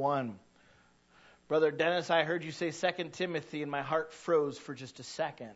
1. Brother Dennis, I heard you say 2 Timothy, and my heart froze for just a second.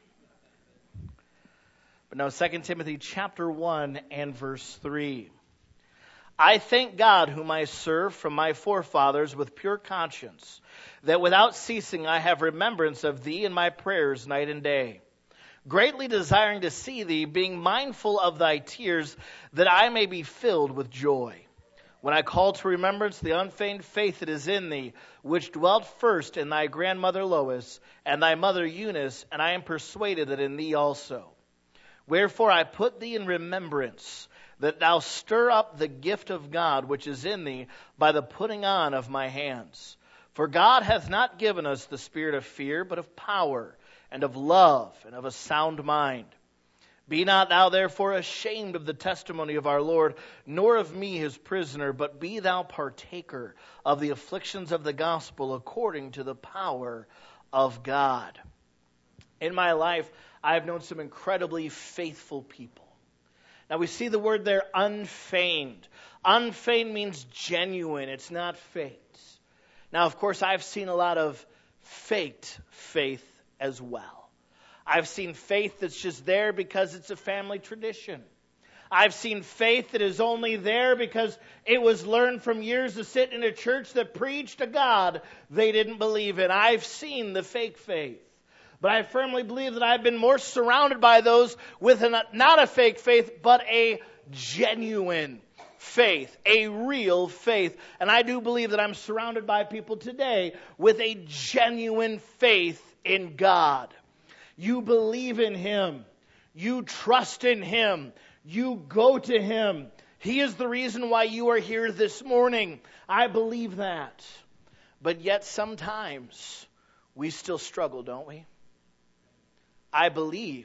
But no, 2 Timothy chapter 1 and verse 3. I thank God whom I serve from my forefathers with pure conscience, that without ceasing I have remembrance of thee in my prayers night and day, greatly desiring to see thee, being mindful of thy tears, that I may be filled with joy. When I call to remembrance the unfeigned faith that is in thee, which dwelt first in thy grandmother Lois and thy mother Eunice, and I am persuaded that in thee also. Wherefore I put thee in remembrance, that thou stir up the gift of God which is in thee by the putting on of my hands. For God hath not given us the spirit of fear, but of power, and of love, and of a sound mind. Be not thou therefore ashamed of the testimony of our Lord, nor of me his prisoner, but be thou partaker of the afflictions of the gospel according to the power of God. In my life, I have known some incredibly faithful people. Now we see the word there, unfeigned. Unfeigned means genuine. It's not faked. Now, of course, I've seen a lot of faked faith as well. I've seen faith that's just there because it's a family tradition. I've seen faith that is only there because it was learned from years of sitting in a church that preached a God they didn't believe in. I've seen the fake faith. But I firmly believe that I've been more surrounded by those with not a fake faith, but a genuine faith, a real faith. And I do believe that I'm surrounded by people today with a genuine faith in God. You believe in Him. You trust in Him. You go to Him. He is the reason why you are here this morning. I believe that. But yet sometimes we still struggle, don't we? I believe.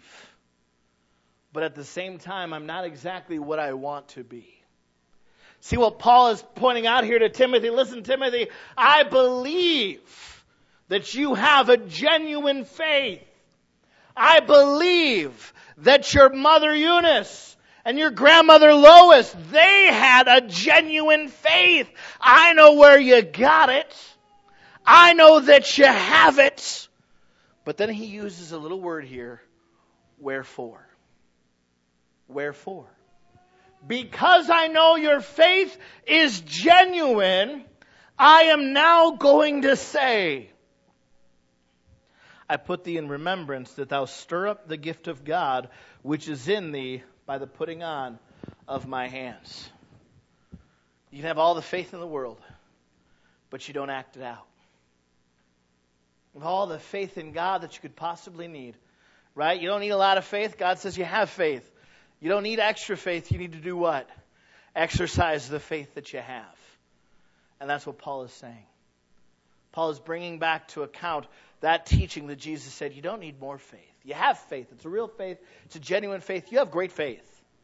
But at the same time, I'm not exactly what I want to be. See what Paul is pointing out here to Timothy. Listen, Timothy, I believe that you have a genuine faith. I believe that your mother Eunice and your grandmother Lois, they had a genuine faith. I know where you got it. I know that you have it. But then he uses a little word here, wherefore. Wherefore? Because I know your faith is genuine, I am now going to say, I put thee in remembrance that thou stir up the gift of God which is in thee by the putting on of my hands. You can have all the faith in the world, but you don't act it out. You have all the faith in God that you could possibly need, right? You don't need a lot of faith. God says you have faith. You don't need extra faith. You need to do what? Exercise the faith that you have. And that's what Paul is saying. Paul is bringing back to account that teaching that Jesus said, you don't need more faith. You have faith. It's a real faith. It's a genuine faith. You have great faith.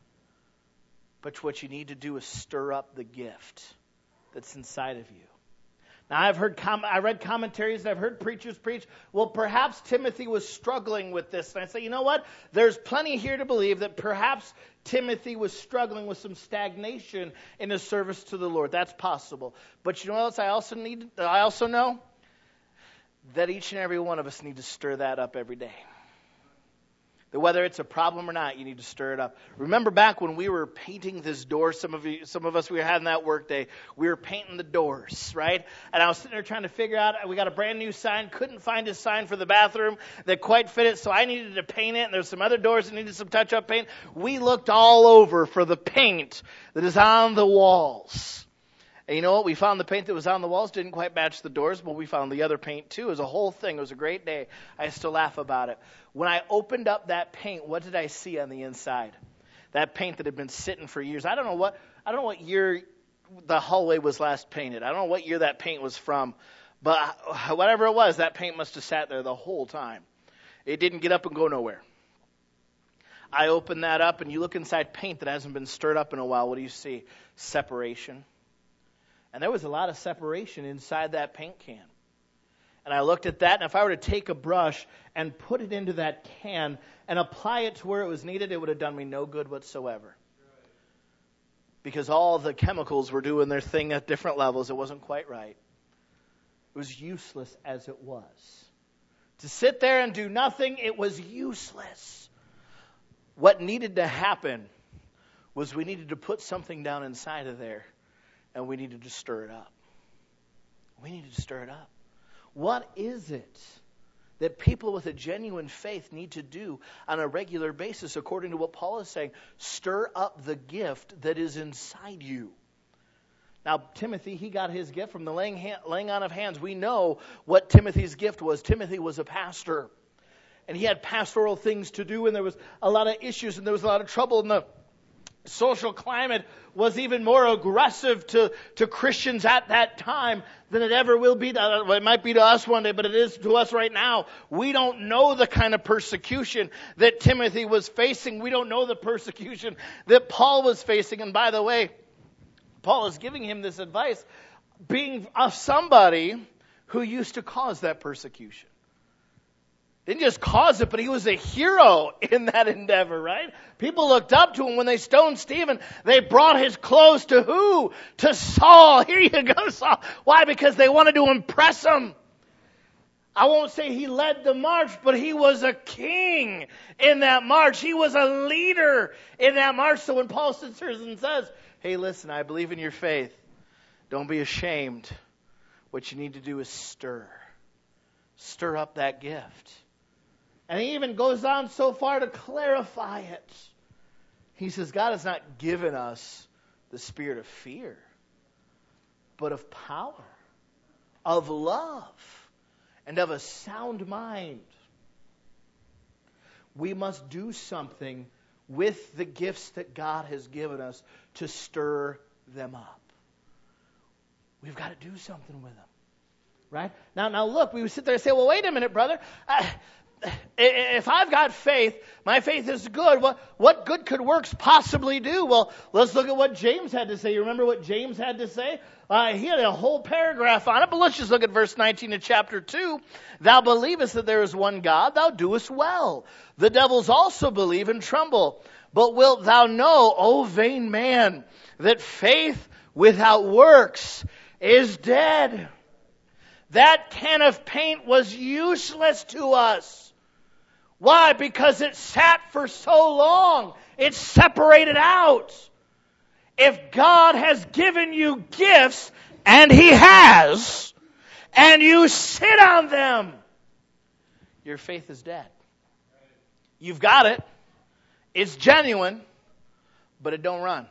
But what you need to do is stir up the gift that's inside of you. Now, I read commentaries and I've heard preachers preach, well, perhaps Timothy was struggling with this. And I say, you know what? There's plenty here to believe that perhaps Timothy was struggling with some stagnation in his service to the Lord. That's possible. But you know what else I also know? That each and every one of us need to stir that up every day. That whether it's a problem or not, you need to stir it up. Remember back when we were painting this door, some of us, we were having that work day. We were painting the doors, right? And I was sitting there trying to figure out, we got a brand new sign, couldn't find a sign for the bathroom that quite fit it, so I needed to paint it, and there's some other doors that needed some touch-up paint. We looked all over for the paint that is on the walls. And you know what? We found the paint that was on the walls didn't quite match the doors, but we found the other paint too. It was a whole thing. It was a great day. I still laugh about it. When I opened up that paint, what did I see on the inside? That paint that had been sitting for years. I don't know what year the hallway was last painted. I don't know what year that paint was from, but whatever it was, that paint must have sat there the whole time. It didn't get up and go nowhere. I opened that up, and you look inside paint that hasn't been stirred up in a while. What do you see? Separation. And there was a lot of separation inside that paint can. And I looked at that, and if I were to take a brush and put it into that can and apply it to where it was needed, it would have done me no good whatsoever. Because all the chemicals were doing their thing at different levels. It wasn't quite right. It was useless as it was. To sit there and do nothing, it was useless. What needed to happen was we needed to put something down inside of there, and we needed to stir it up. We needed to stir it up. What is it that people with a genuine faith need to do on a regular basis, according to what Paul is saying? Stir up the gift that is inside you. Now, Timothy, he got his gift from the laying on of hands. We know what Timothy's gift was. Timothy was a pastor. And he had pastoral things to do, and there was a lot of issues, and there was a lot of trouble, and the social climate was even more aggressive to Christians at that time than it ever will be. It might be to us one day, but it is to us right now. We don't know the kind of persecution that Timothy was facing. We don't know the persecution that Paul was facing. And by the way, Paul is giving him this advice, being of somebody who used to cause that persecution. Didn't just cause it, but he was a hero in that endeavor, right? People looked up to him when they stoned Stephen. They brought his clothes to who? To Saul. Here you go, Saul. Why? Because they wanted to impress him. I won't say he led the march, but he was a king in that march. He was a leader in that march. So when Paul sits here and says, hey, listen, I believe in your faith. Don't be ashamed. What you need to do is stir. Stir up that gift. And he even goes on so far to clarify it. He says, God has not given us the spirit of fear, but of power, of love, and of a sound mind. We must do something with the gifts that God has given us to stir them up. We've got to do something with them. Right? Now look, we would sit there and say, well, wait a minute, brother. If I've got faith, my faith is good. What good could works possibly do? Well, let's look at what James had to say. You remember what James had to say? He had a whole paragraph on it, but let's just look at verse 19 of chapter 2. Thou believest that there is one God, thou doest well. The devils also believe and tremble. But wilt thou know, O vain man, that faith without works is dead? That can of paint was useless to us. Why? Because it sat for so long. It's separated out. If God has given you gifts, and He has, and you sit on them, your faith is dead. You've got it. It's genuine, but it don't run.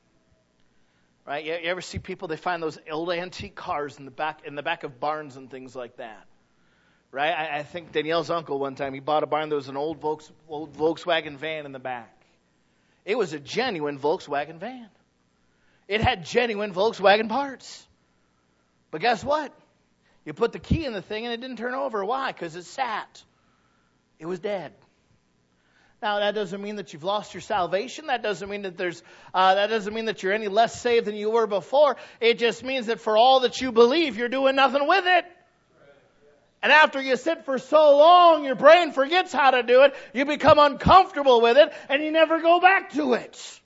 Right? You ever see people, they find those old antique cars in the back of barns and things like that. Right? I think Danielle's uncle one time, he bought a barn, there was an old Volkswagen van in the back. It was a genuine Volkswagen van. It had genuine Volkswagen parts. But guess what? You put the key in the thing and it didn't turn over. Why? Because it sat. It was dead. Now, that doesn't mean that you've lost your salvation. That doesn't mean that that you're any less saved than you were before. It just means that for all that you believe, you're doing nothing with it. And after you sit for so long, your brain forgets how to do it. You become uncomfortable with it, and you never go back to it.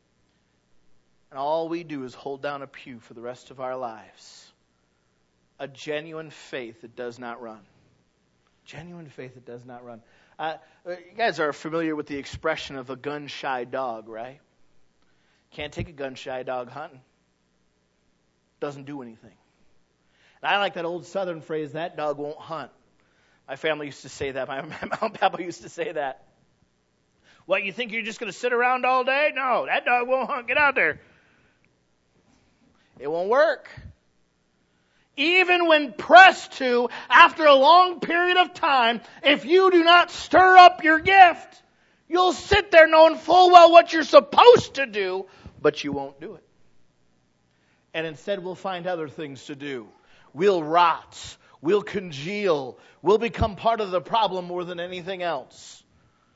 And all we do is hold down a pew for the rest of our lives. A genuine faith that does not run. Genuine faith that does not run. You guys are familiar with the expression of a gun-shy dog, right? Can't take a gun-shy dog hunting. Doesn't do anything. And I like that old southern phrase, that dog won't hunt. My family used to say that. My mom and papa used to say that. What, you think you're just going to sit around all day? No, that dog won't hunt. Get out there. It won't work. Even when pressed to, after a long period of time, if you do not stir up your gift, you'll sit there knowing full well what you're supposed to do, but you won't do it. And instead we'll find other things to do. We'll rot. We'll congeal. We'll become part of the problem more than anything else.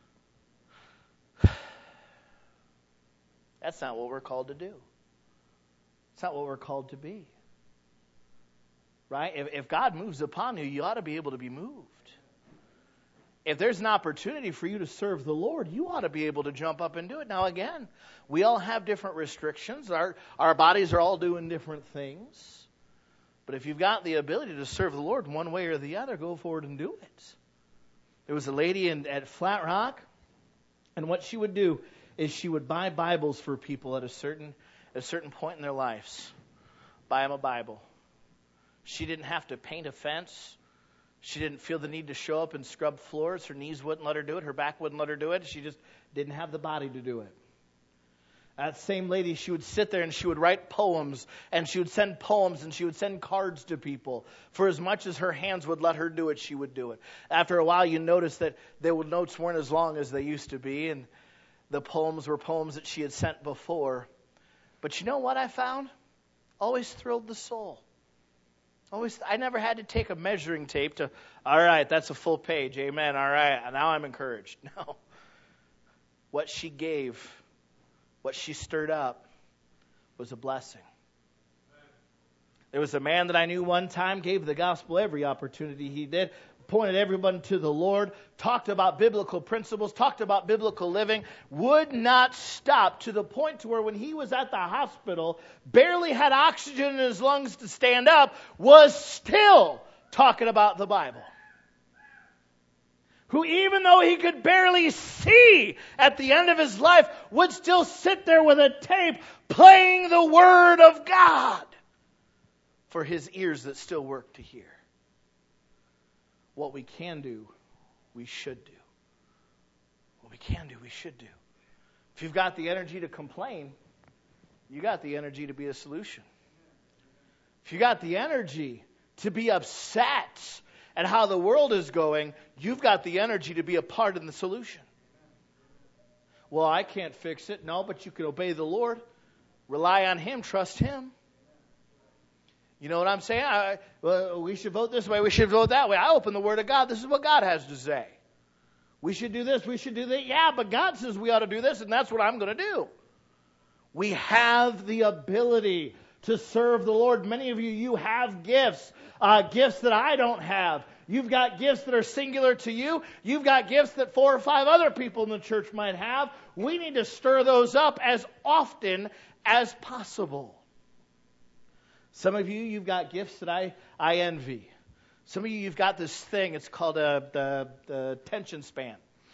That's not what we're called to do. It's not what we're called to be. Right? If God moves upon you, you ought to be able to be moved. If there's an opportunity for you to serve the Lord, you ought to be able to jump up and do it. Now again, we all have different restrictions. Our bodies are all doing different things. But if you've got the ability to serve the Lord in one way or the other, go forward and do it. There was a lady at Flat Rock, and what she would do is she would buy Bibles for people at a certain point in their lives. Buy them a Bible. She didn't have to paint a fence. She didn't feel the need to show up and scrub floors. Her knees wouldn't let her do it. Her back wouldn't let her do it. She just didn't have the body to do it. That same lady, she would sit there and she would write poems, and she would send poems, and she would send cards to people. For as much as her hands would let her do it, she would do it. After a while, you notice that the notes weren't as long as they used to be, and the poems were poems that she had sent before. But you know what I found? Always thrilled the soul. I never had to take a measuring tape to, all right, that's a full page, amen, all right, now I'm encouraged. No. What she gave, what she stirred up, was a blessing. There was a man that I knew one time, gave the gospel every opportunity he did, pointed everyone to the Lord, talked about biblical principles, talked about biblical living, would not stop, to the point to where when he was at the hospital, barely had oxygen in his lungs to stand up, was still talking about the Bible. Who, even though he could barely see at the end of his life, would still sit there with a tape playing the Word of God for his ears that still work to hear. What we can do, we should do. What we can do, we should do. If you've got the energy to complain, you got the energy to be a solution. If you got the energy to be upset at how the world is going, you've got the energy to be a part in the solution. Well, I can't fix it. No, but you can obey the Lord. Rely on Him. Trust Him. You know what I'm saying? We should vote this way. We should vote that way. I open the Word of God. This is what God has to say. We should do this. We should do that. Yeah, but God says we ought to do this, and that's what I'm going to do. We have the ability to serve the Lord. Many of you have gifts, gifts that I don't have. You've got gifts that are singular to you. You've got gifts that 4 or 5 other people in the church might have. We need to stir those up as often as possible. Some of you, you've got gifts that I envy. Some of you, you've got this thing. It's called the attention span.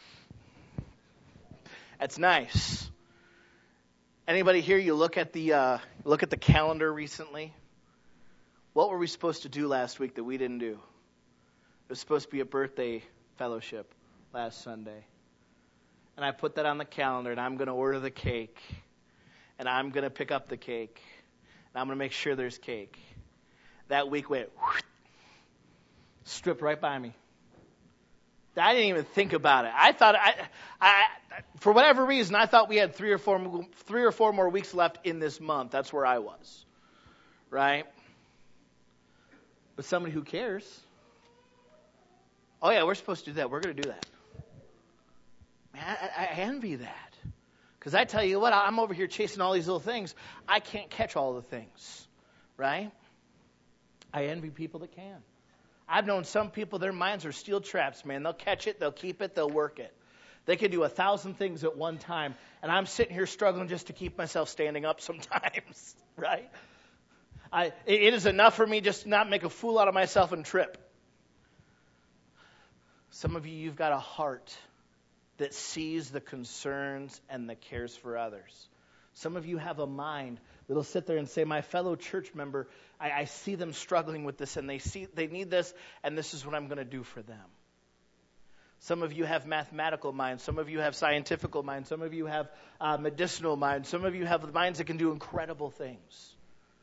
That's nice. Anybody here? You look at the calendar recently. What were we supposed to do last week that we didn't do? It was supposed to be a birthday fellowship last Sunday, and I put that on the calendar. And I'm going to order the cake, and I'm going to pick up the cake. And I'm going to make sure there's cake. That week went, stripped right by me. I didn't even think about it. I thought, I for whatever reason, I thought we had 3 or 4 more weeks left in this month. That's where I was, right? But somebody who cares, oh yeah, we're supposed to do that. We're going to do that. Man, I envy that. Because I tell you what, I'm over here chasing all these little things. I can't catch all the things, right? I envy people that can. I've known some people, their minds are steel traps, man. They'll catch it, they'll keep it, they'll work it. They can do 1,000 things at one time, and I'm sitting here struggling just to keep myself standing up sometimes, right? It is enough for me just to not make a fool out of myself and trip. Some of you, you've got a heart that sees the concerns and the cares for others. Some of you have a mind that'll sit there and say, my fellow church member, I see them struggling with this, and they need this, and this is what I'm going to do for them. Some of you have mathematical minds. Some of you have scientific minds. Some of you have medicinal minds. Some of you have minds that can do incredible things.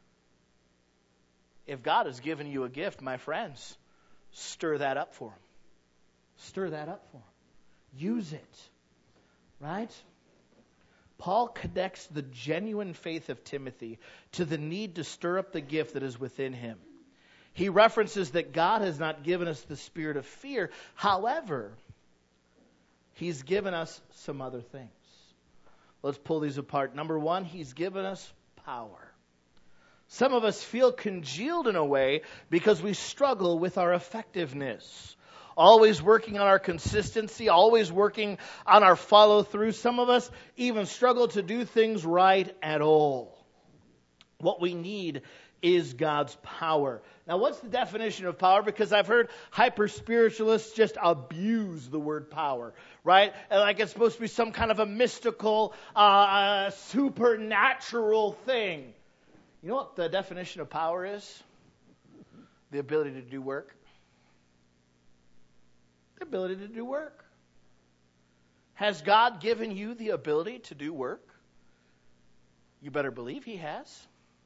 If God has given you a gift, my friends, stir that up for Him. Stir that up for Him. Use it, right? Paul connects the genuine faith of Timothy to the need to stir up the gift that is within him. He references that God has not given us the spirit of fear. However, He's given us some other things. Let's pull these apart. Number 1, He's given us power. Some of us feel congealed in a way because we struggle with our effectiveness. Always working on our consistency, always working on our follow-through. Some of us even struggle to do things right at all. What we need is God's power. Now, what's the definition of power? Because I've heard hyper-spiritualists just abuse the word power, right? Like it's supposed to be some kind of a mystical, supernatural thing. You know what the definition of power is? The ability to do work. The ability to do work. Has God given you the ability to do work? You better believe He has.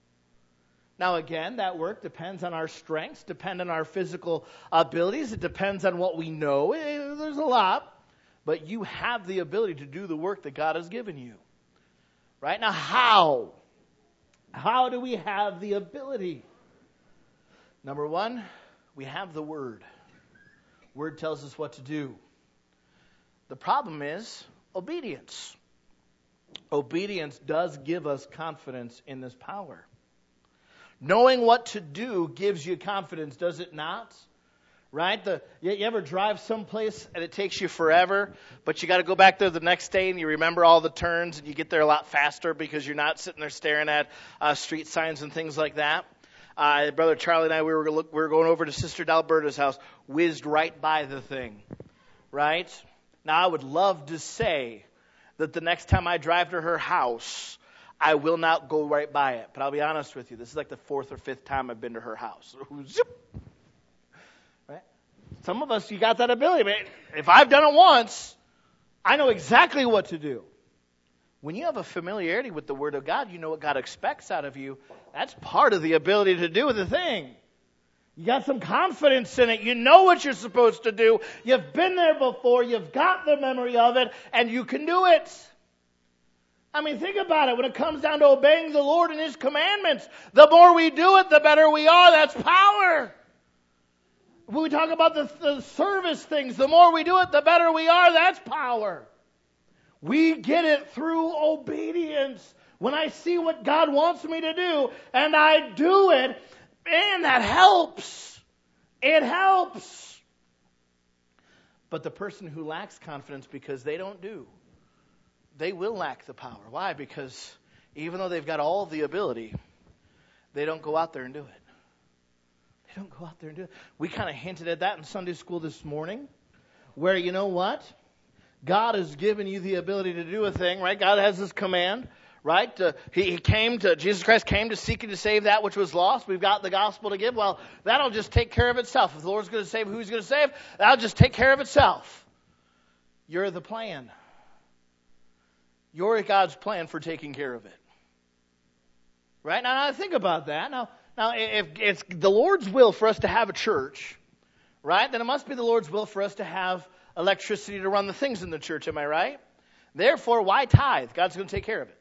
Now again, that work depends on our strengths, depends on our physical abilities, it depends on what we know. There's a lot. But you have the ability to do the work that God has given you. Right? Now how? How do we have the ability? Number one, we have the Word. Word tells us what to do. The problem is obedience. Obedience does give us confidence in this power. Knowing what to do gives you confidence, does it not? Right? You ever drive someplace and it takes you forever, but you got to go back there the next day and you remember all the turns and you get there a lot faster because you're not sitting there staring at street signs and things like that. Brother Charlie and I, we were going over to Sister Dalberta's house, whizzed right by the thing. Right? Now, I would love to say that the next time I drive to her house, I will not go right by it. But I'll be honest with you, this is like the 4th or 5th time I've been to her house. Right? Some of us, you got that ability. But if I've done it once, I know exactly what to do. When you have a familiarity with the Word of God, you know what God expects out of you. That's part of the ability to do the thing. You got some confidence in it. You know what you're supposed to do. You've been there before. You've got the memory of it, and you can do it. I mean, think about it. When it comes down to obeying the Lord and His commandments, the more we do it, the better we are. That's power. When we talk about the service things, the more we do it, the better we are. That's power. We get it through obedience. When I see what God wants me to do, and I do it, man, that helps. It helps. But the person who lacks confidence because they don't do, they will lack the power. Why? Because even though they've got all the ability, they don't go out there and do it. They don't go out there and do it. We kind of hinted at that in Sunday school this morning, where you know what? God has given you the ability to do a thing, right? God has His command, right? Jesus Christ came to seek and to save that which was lost. We've got the gospel to give. Well, that'll just take care of itself. If the Lord's going to save who He's going to save, that'll just take care of itself. You're the plan. You're God's plan for taking care of it. Right? Now think about that. Now, if it's the Lord's will for us to have a church, right, then it must be the Lord's will for us to have electricity to run the things in the church. Am I right? Therefore, why tithe? God's going to take care of it.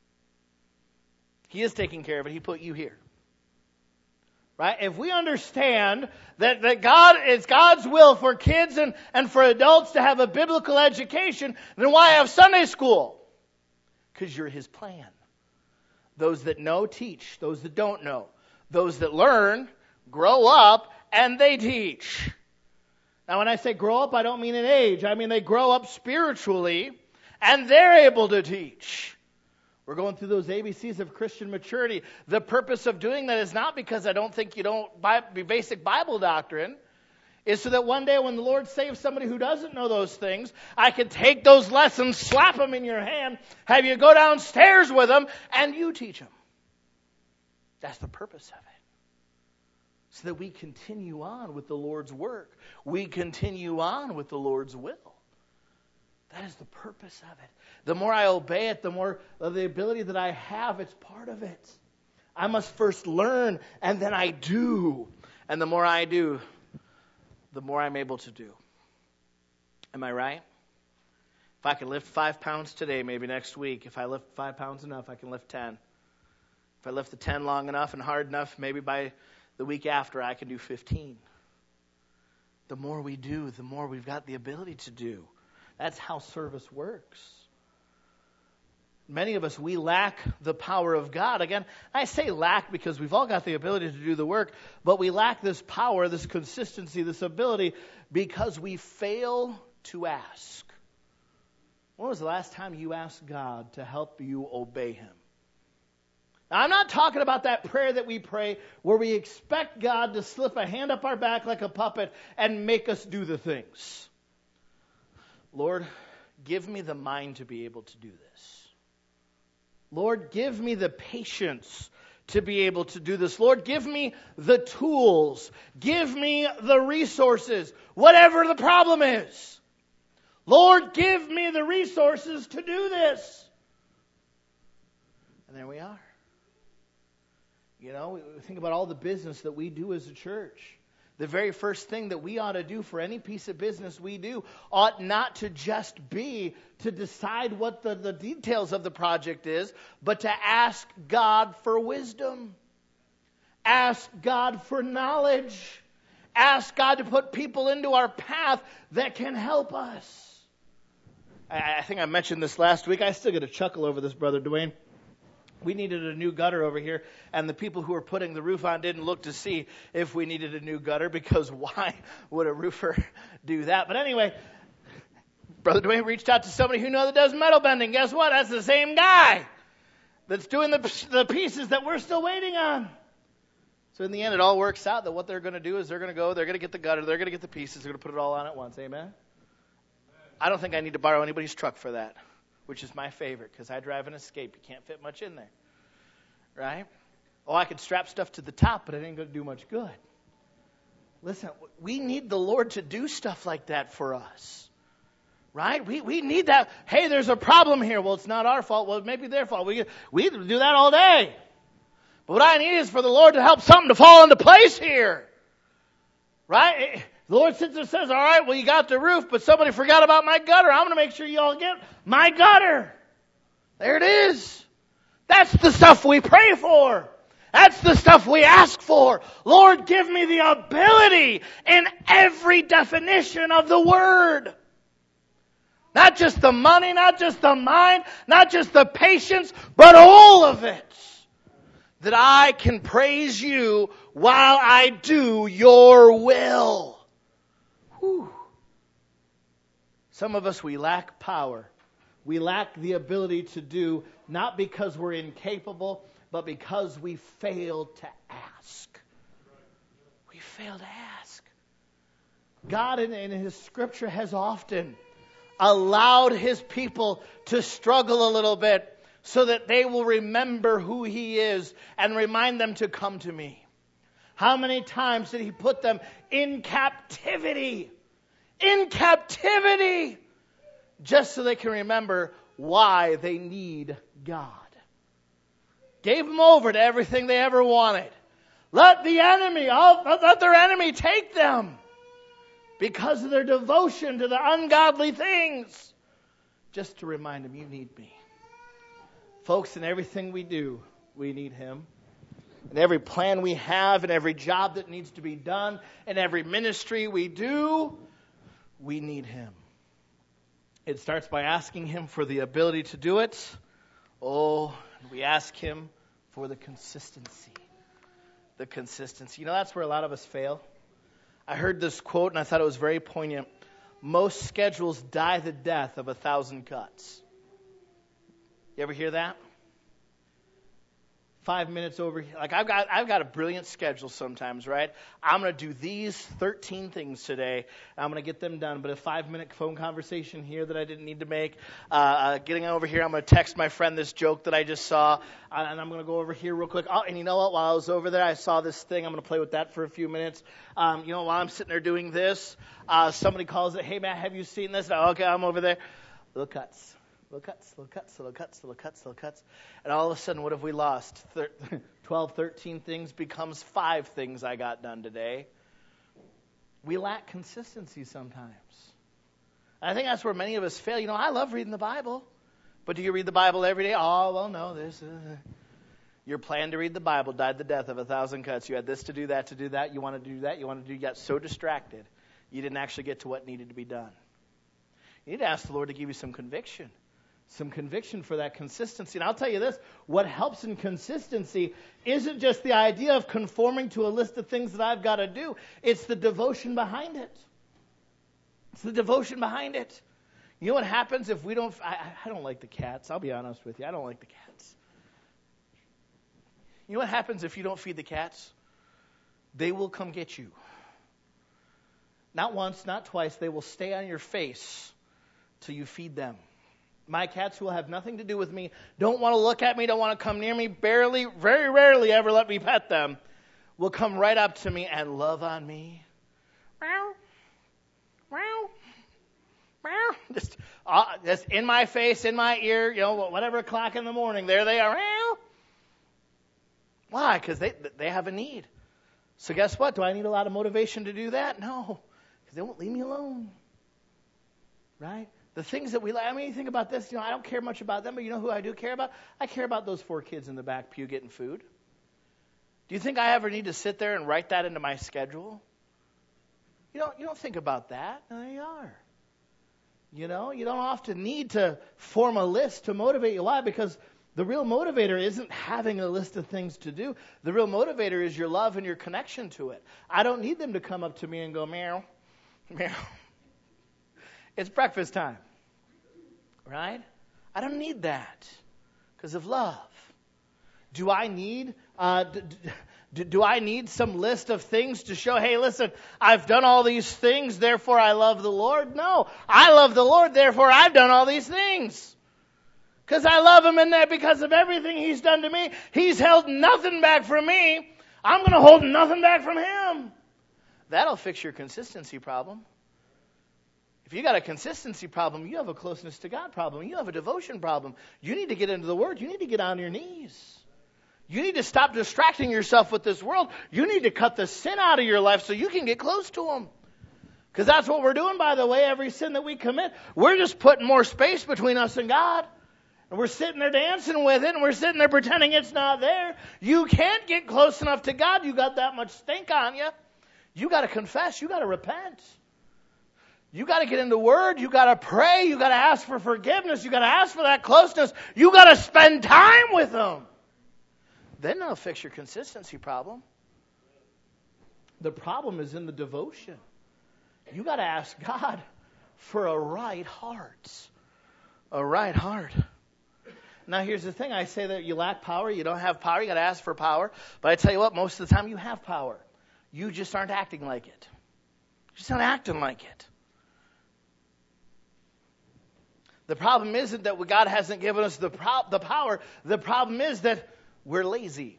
He is taking care of it. He put you here. Right? If we understand that God, it's God's will for kids and for adults to have a biblical education, then why have Sunday school? Because you're His plan. Those that know, teach. Those that don't know. Those that learn, grow up, and they teach. Now, when I say grow up, I don't mean in age. I mean they grow up spiritually, and they're able to teach. We're going through those ABCs of Christian maturity. The purpose of doing that is not because I don't think you don't be basic Bible doctrine. Is so that one day when the Lord saves somebody who doesn't know those things, I can take those lessons, slap them in your hand, have you go downstairs with them, and you teach them. That's the purpose of it. So that we continue on with the Lord's work. We continue on with the Lord's will. That is the purpose of it. The more I obey it, the more of the ability that I have, it's part of it. I must first learn, and then I do. And the more I do, the more I'm able to do. Am I right? If I can lift 5 pounds today, maybe next week, if I lift 5 pounds enough, I can lift 10. If I lift the 10 long enough and hard enough, maybe by the week after, I can do 15. The more we do, the more we've got the ability to do. That's how service works. Many of us, we lack the power of God. Again, I say lack because we've all got the ability to do the work, but we lack this power, this consistency, this ability because we fail to ask. When was the last time you asked God to help you obey Him? Now, I'm not talking about that prayer that we pray where we expect God to slip a hand up our back like a puppet and make us do the things. Lord, give me the mind to be able to do this. Lord, give me the patience to be able to do this. Lord, give me the tools. Give me the resources, whatever the problem is. Lord, give me the resources to do this. And there we are. You know, we think about all the business that we do as a church. The very first thing that we ought to do for any piece of business we do ought not to just be to decide what the details of the project is, but to ask God for wisdom. Ask God for knowledge. Ask God to put people into our path that can help us. I think I mentioned this last week. I still get a chuckle over this, Brother Dwayne. We needed a new gutter over here, and the people who were putting the roof on didn't look to see if we needed a new gutter, because why would a roofer do that? But anyway, Brother Dwayne reached out to somebody who knows that does metal bending. Guess what? That's the same guy that's doing the pieces that we're still waiting on. So in the end, it all works out that what they're going to do is they're going to get the gutter, they're going to get the pieces, they're going to put it all on at once. Amen? I don't think I need to borrow anybody's truck for that, which is my favorite, because I drive an Escape. You can't fit much in there, right? Oh, I could strap stuff to the top, but it ain't going to do much good. Listen, we need the Lord to do stuff like that for us, right? We need that. Hey, there's a problem here. Well, it's not our fault. Well, it may be their fault. We do that all day. But what I need is for the Lord to help something to fall into place here, right? The Lord sits there and says, all right, well, you got the roof, but somebody forgot about my gutter. I'm going to make sure you all get my gutter. There it is. That's the stuff we pray for. That's the stuff we ask for. Lord, give me the ability in every definition of the word. Not just the money, not just the mind, not just the patience, but all of it. That I can praise you while I do your will. Whew. Some of us, we lack power. We lack the ability to do, not because we're incapable, but because we fail to ask. We fail to ask. God in His Scripture has often allowed His people to struggle a little bit so that they will remember who He is and remind them to come to me. How many times did He put them in captivity? In captivity! Just so they can remember why they need God. Gave them over to everything they ever wanted. Let their enemy take them because of their devotion to the ungodly things. Just to remind them, you need me. Folks, in everything we do, we need Him. In every plan we have, in every job that needs to be done, in every ministry we do, we need Him. It starts by asking Him for the ability to do it. Oh, we ask Him for the consistency. The consistency. You know, that's where a lot of us fail. I heard this quote and I thought it was very poignant. Most schedules die the death of 1,000 cuts. You ever hear that? 5 minutes over here. Like I've got a brilliant schedule sometimes, right? I'm going to do these 13 things today. I'm going to get them done. But a 5-minute phone conversation here that I didn't need to make. Getting over here, I'm going to text my friend this joke that I just saw. And I'm going to go over here real quick. Oh, and you know what? While I was over there, I saw this thing. I'm going to play with that for a few minutes. While I'm sitting there doing this, somebody calls it, hey, man, have you seen this? Okay, I'm over there. Little cuts. Little cuts, little cuts, little cuts, little cuts, little cuts. And all of a sudden, what have we lost? 12, 13 things becomes 5 things I got done today. We lack consistency sometimes. And I think that's where many of us fail. You know, I love reading the Bible. But do you read the Bible every day? Oh, well, no. Your plan to read the Bible died the death of 1,000 cuts. You had this to do, that to do, that. You want to do that. You got so distracted. You didn't actually get to what needed to be done. You need to ask the Lord to give you some conviction. Some conviction for that consistency. And I'll tell you this, what helps in consistency isn't just the idea of conforming to a list of things that I've got to do. It's the devotion behind it. It's the devotion behind it. You know what happens if we don't, I don't like the cats. I'll be honest with you. I don't like the cats. You know what happens if you don't feed the cats? They will come get you. Not once, not twice. They will stay on your face till you feed them. My cats, who will have nothing to do with me, don't want to look at me, don't want to come near me, barely, very rarely ever let me pet them, will come right up to me and love on me. Meow, meow, meow. Just in my face, in my ear, whatever o'clock in the morning, there they are. Meow. Why? Because they have a need. So guess what? Do I need a lot of motivation to do that? No, because they won't leave me alone. Right? The things that we like, you think about this, I don't care much about them, but you know who I do care about? I care about those 4 kids in the back pew getting food. Do you think I ever need to sit there and write that into my schedule? You don't think about that. No, you are. You don't often need to form a list to motivate you. Why? Because the real motivator isn't having a list of things to do. The real motivator is your love and your connection to it. I don't need them to come up to me and go, meow, meow. It's breakfast time. Right? I don't need that because of love. Do I need do I need some list of things to show, hey, listen, I've done all these things, therefore I love the Lord? No, I love the Lord, therefore I've done all these things. Because I love Him in that because of everything He's done to me. He's held nothing back from me. I'm going to hold nothing back from Him. That'll fix your consistency problem. If you got a consistency problem, you have a closeness to God problem. You have a devotion problem. You need to get into the Word. You need to get on your knees. You need to stop distracting yourself with this world. You need to cut the sin out of your life so you can get close to Him. Because that's what we're doing, by the way, every sin that we commit. We're just putting more space between us and God. And we're sitting there dancing with it, and we're sitting there pretending it's not there. You can't get close enough to God. You got that much stink on you. You got to confess. You got to repent. You got to get in the Word. You got to pray. You got to ask for forgiveness. You got to ask for that closeness. You got to spend time with Him. Then they'll fix your consistency problem. The problem is in the devotion. You got to ask God for a right heart. A right heart. Now here's the thing. I say that you lack power. You don't have power. You got to ask for power. But I tell you what, most of the time you have power. You just aren't acting like it. You just aren't acting like it. The problem isn't that God hasn't given us the power. The problem is that we're lazy.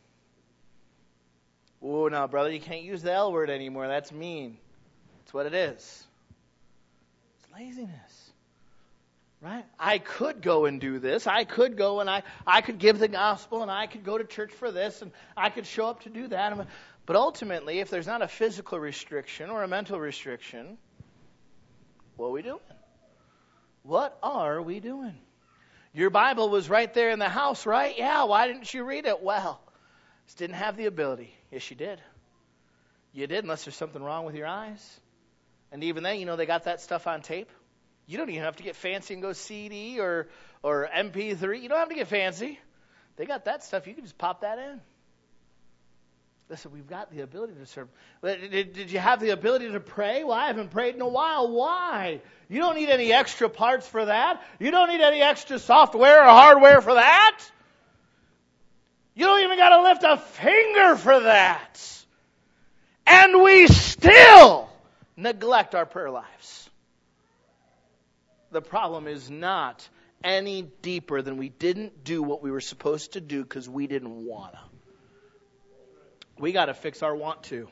Oh, no, brother, you can't use the L word anymore. That's mean. That's what it is. It's laziness. Right? I could go and do this. I could go and I could give the gospel and I could go to church for this and I could show up to do that. But ultimately, if there's not a physical restriction or a mental restriction, what are we doing? What are we doing? Your Bible was right there in the house, right? Yeah, why didn't you read it? Well, just didn't have the ability. Yes, you did. You did, unless there's something wrong with your eyes. And even then, they got that stuff on tape. You don't even have to get fancy and go CD or MP3. You don't have to get fancy. They got that stuff. You can just pop that in. Listen, we've got the ability to serve. Did you have the ability to pray? Well, I haven't prayed in a while. Why? You don't need any extra parts for that. You don't need any extra software or hardware for that. You don't even got to lift a finger for that. And we still neglect our prayer lives. The problem is not any deeper than we didn't do what we were supposed to do because we didn't want to. We got to fix our want to.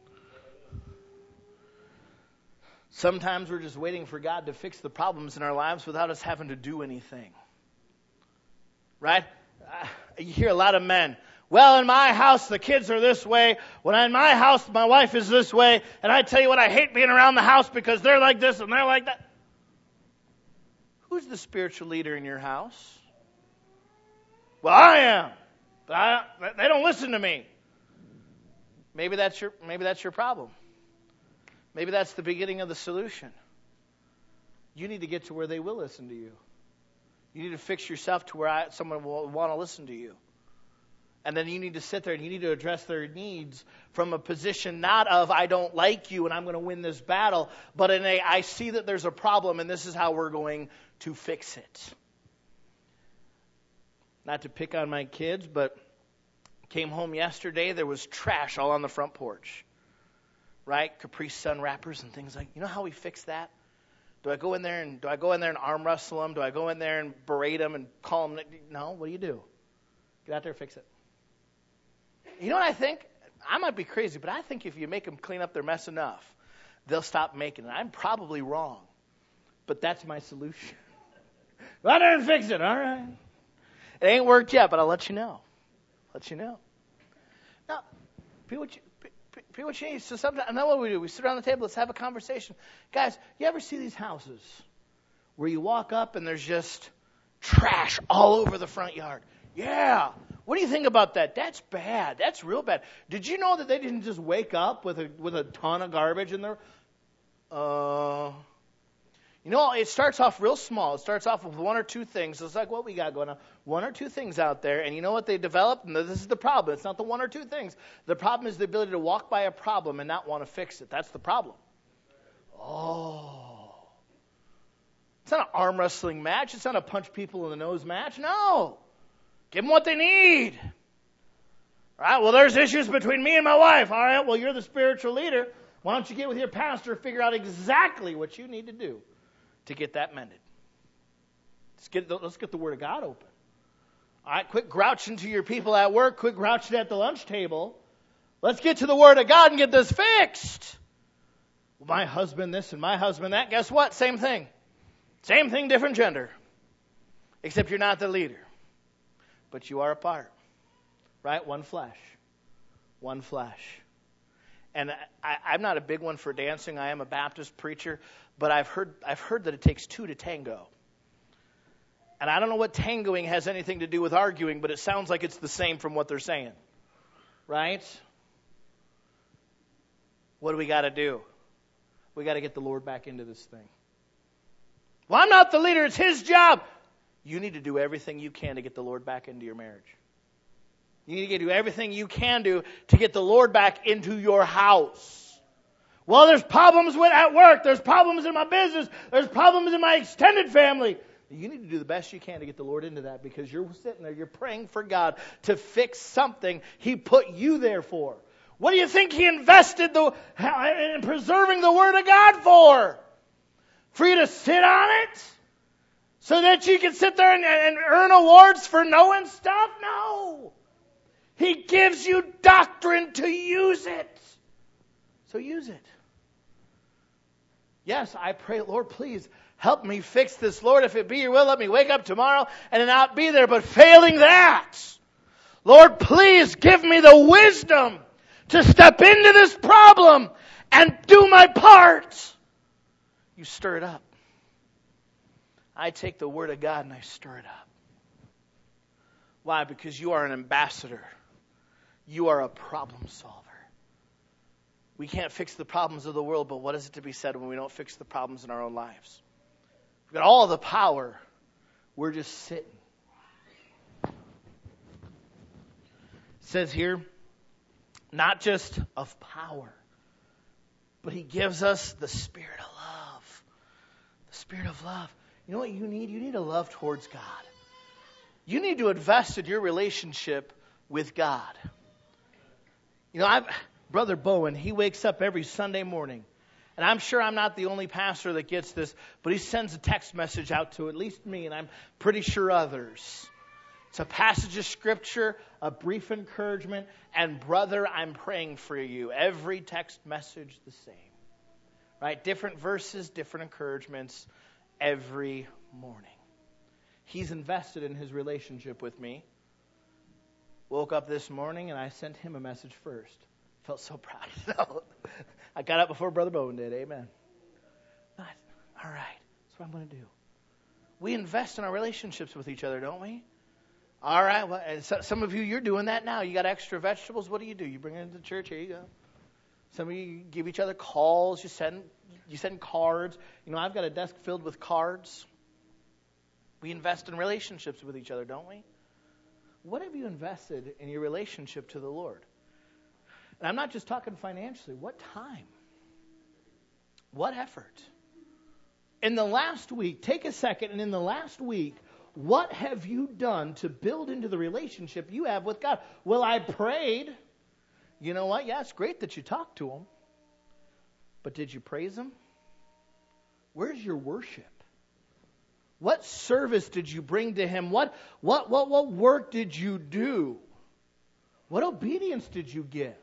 Sometimes we're just waiting for God to fix the problems in our lives without us having to do anything. Right? You hear a lot of men. Well, in my house, the kids are this way. When in my house, my wife is this way. And I tell you what, I hate being around the house because they're like this and they're like that. Who's the spiritual leader in your house? Well, I am. But they don't listen to me. Maybe that's your problem. Maybe that's the beginning of the solution. You need to get to where they will listen to you. You need to fix yourself to where someone will want to listen to you. And then you need to sit there and you need to address their needs from a position not of I don't like you and I'm going to win this battle, but in a I see that there's a problem and this is how we're going to fix it. Not to pick on my kids, but Came home yesterday, there was trash all on the front porch. Right? Capri Sun wrappers and things like, you know how we fix that? Do I go in there and arm wrestle them? Do I go in there and berate them and call them? No, what do? Get out there and fix it. You know what I think? I might be crazy, but I think if you make them clean up their mess enough, they'll stop making it. I'm probably wrong, but that's my solution. Go out there and fix it, all right? It ain't worked yet, but I'll let you know. Now, be what you need. So sometimes, and then what do? We sit around the table, let's have a conversation. Guys, you ever see these houses where you walk up and there's just trash all over the front yard? Yeah. What do you think about that? That's bad. That's real bad. Did you know that they didn't just wake up with a ton of garbage in there? It starts off real small. It starts off with one or two things. It's like what we got going on. One or two things out there. And you know what they developed? And this is the problem. It's not the one or two things. The problem is the ability to walk by a problem and not want to fix it. That's the problem. Oh. It's not an arm wrestling match. It's not a punch people in the nose match. No. Give them what they need. All right, well, there's issues between me and my wife. All right, well, you're the spiritual leader. Why don't you get with your pastor, figure out exactly what you need to do to get that mended. Let's get the Word of God open. All right, quit grouching to your people at work. Quit grouching at the lunch table. Let's get to the Word of God and get this fixed. Well, my husband this and my husband that. Guess what? Same thing. Same thing, different gender. Except you're not the leader. But you are a part. Right? One flesh. And I'm not a big one for dancing. I am a Baptist preacher. But I've heard that it takes two to tango. And I don't know what tangoing has anything to do with arguing, but it sounds like it's the same from what they're saying. Right? What do we got to do? We got to get the Lord back into this thing. Well, I'm not the leader. It's His job. You need to do everything you can to get the Lord back into your marriage. You need to do everything you can do to get the Lord back into your house. Well, there's problems at work. There's problems in my business. There's problems in my extended family. You need to do the best you can to get the Lord into that, because you're sitting there, you're praying for God to fix something He put you there for. What do you think He invested in preserving the Word of God for? For you to sit on it? So that you can sit there and earn awards for knowing stuff? No. He gives you doctrine to use it. So use it. Yes, I pray, Lord, please help me fix this. Lord, if it be your will, let me wake up tomorrow and not be there. But failing that, Lord, please give me the wisdom to step into this problem and do my part. You stir it up. I take the Word of God and I stir it up. Why? Because you are an ambassador. You are a problem solver. We can't fix the problems of the world, but what is it to be said when we don't fix the problems in our own lives? We've got all the power. We're just sitting. It says here, not just of power, but He gives us the Spirit of love. The Spirit of love. You know what you need? You need a love towards God. You need to invest in your relationship with God. You know, Brother Bowen, he wakes up every Sunday morning. And I'm sure I'm not the only pastor that gets this, but he sends a text message out to at least me, and I'm pretty sure others. It's a passage of Scripture, a brief encouragement, and brother, I'm praying for you. Every text message the same. Right? Different verses, different encouragements every morning. He's invested in his relationship with me. Woke up this morning and I sent him a message first. Felt so proud. I got up before Brother Bowen did. Amen. All right. That's what I'm going to do. We invest in our relationships with each other, don't we? All right. Well, and some of you, you're doing that now. You got extra vegetables. What do? You bring it into the church. Here you go. Some of you give each other calls. You send cards. You know, I've got a desk filled with cards. We invest in relationships with each other, don't we? What have you invested in your relationship to the Lord? And I'm not just talking financially. What time? What effort? In the last week, take a second, and in the last week, What have you done to build into the relationship you have with God? Well, I prayed. You know what? Yeah, it's great that you talked to Him. But did you praise Him? Where's your worship? What service did you bring to Him? What work did you do? What obedience did you give?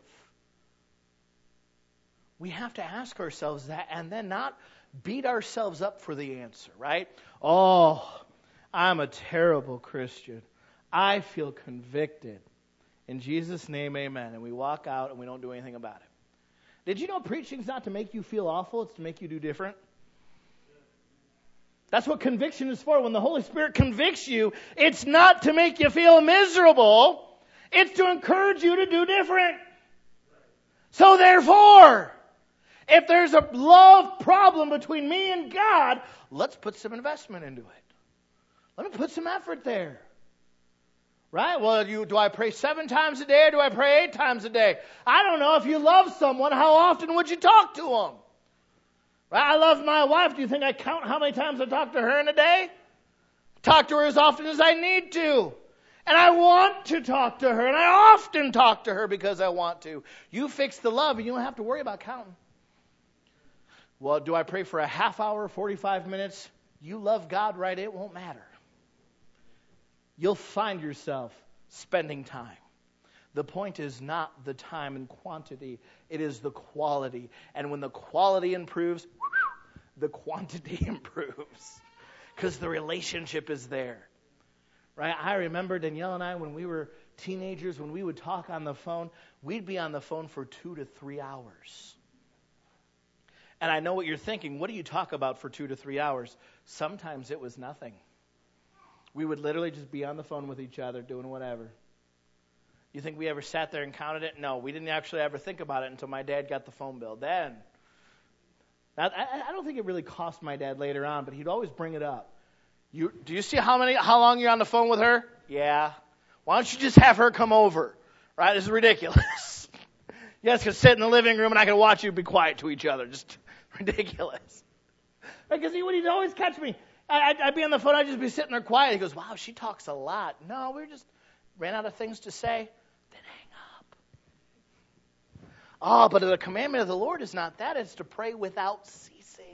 We have to ask ourselves that and then not beat ourselves up for the answer, right? Oh, I'm a terrible Christian. I feel convicted. In Jesus' name, amen. And we walk out and we don't do anything about it. Did you know preaching's not to make you feel awful, it's to make you do different? That's what conviction is for. When the Holy Spirit convicts you, it's not to make you feel miserable. It's to encourage you to do different. So therefore, if there's a love problem between me and God, let's put some investment into it. Let me put some effort there. Right? Well, do I pray 7 times a day or do I pray 8 times a day? I don't know. If you love someone, how often would you talk to them? Right? I love my wife. Do you think I count how many times I talk to her in a day? Talk to her as often as I need to. And I want to talk to her, and I often talk to her because I want to. You fix the love, and you don't have to worry about counting. Well, do I pray for a half hour, 45 minutes? You love God, right? It won't matter. You'll find yourself spending time. The point is not the time and quantity. It is the quality. And when the quality improves, the quantity improves. Because the relationship is there. Right? I remember Danielle and I, when we were teenagers, when we would talk on the phone, we'd be on the phone for 2 to 3 hours. And I know what you're thinking. What do you talk about for 2 to 3 hours? Sometimes it was nothing. We would literally just be on the phone with each other doing whatever. You think we ever sat there and counted it? No, we didn't actually ever think about it until my dad got the phone bill. Then, I don't think it really cost my dad later on, but he'd always bring it up. Do you see how long you're on the phone with her? Yeah. Why don't you just have her come over? Right? This is ridiculous. You guys can sit in the living room and I can watch you be quiet to each other. Just ridiculous. Because he'd always catch me. I'd be on the phone, I'd just be sitting there quiet. He goes, wow, she talks a lot. No, we just ran out of things to say. Then hang up. Oh, but the commandment of the Lord is not that. It's to pray without ceasing.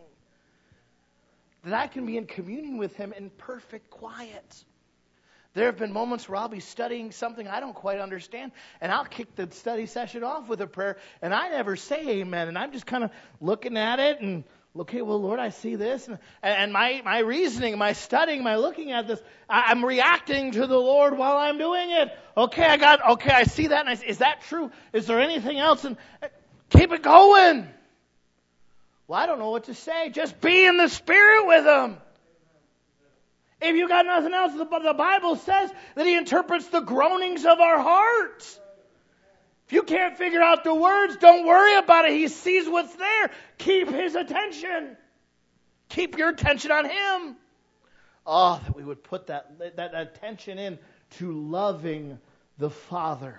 That I can be in communion with Him in perfect quiet. There have been moments where I'll be studying something I don't quite understand, and I'll kick the study session off with a prayer, and I never say amen, and I'm just kind of looking at it, and okay, well, Lord, I see this, and my reasoning, my studying, my looking at this, I'm reacting to the Lord while I'm doing it. Okay, I see that, and is that true? Is there anything else? And keep it going. Well, I don't know what to say. Just be in the Spirit with Him. If you got nothing else, the Bible says that He interprets the groanings of our hearts. If you can't figure out the words, don't worry about it. He sees what's there. Keep His attention. Keep your attention on Him. Oh, that we would put that attention in to loving the Father.